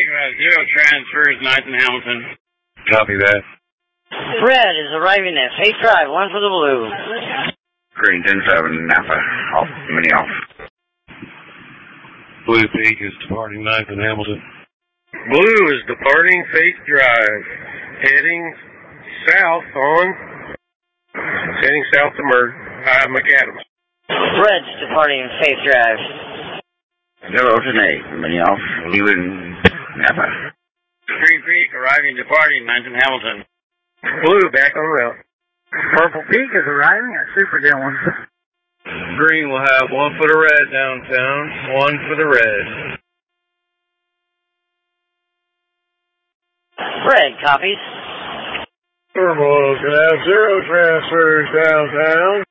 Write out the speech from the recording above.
Zero transfers, Ninth and Hamilton. Copy that. Red is arriving at Faith Drive, 1 for the blue. Green 10-7, Napa, off, mini off. Blue Peak is departing 9th and Hamilton. Blue is departing Faith Drive, heading south to McAdams. Red's departing Faith Drive. 0 to 8, mini off, leaving Napa. Green Creek arriving, departing 9th and Hamilton. Blue back on route. Purple Peak is arriving at Super Dillon. Green will have 1 for the red downtown, 1 for the red. Red copies. Purple can have 0 transfers downtown.